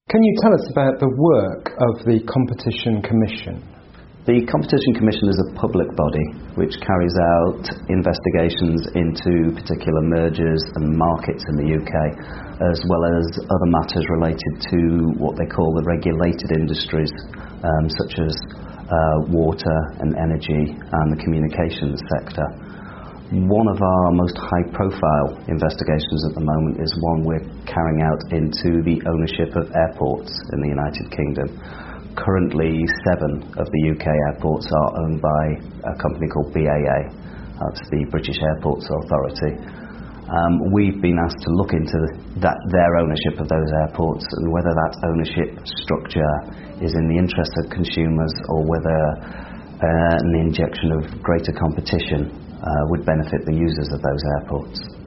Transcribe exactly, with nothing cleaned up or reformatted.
Can you tell us about the work of the Competition Commission? The Competition Commission is a public body which carries out investigations into particular mergers and markets in the U K, as well as other matters related to what they call the regulated industries, um, such as uh, water and energy and the communications sector. One of our most high-profile investigations at the moment is one we're carrying out into the ownership of airports in the United Kingdom. Currently, seven of the U K airports are owned by a company called B A A, that's the British Airports Authority. Um, we've been asked to look into that, their ownership of those airports and whether that ownership structure is in the interest of consumers or whether uh, an injection of greater competition Uh, would benefit the users of those airports.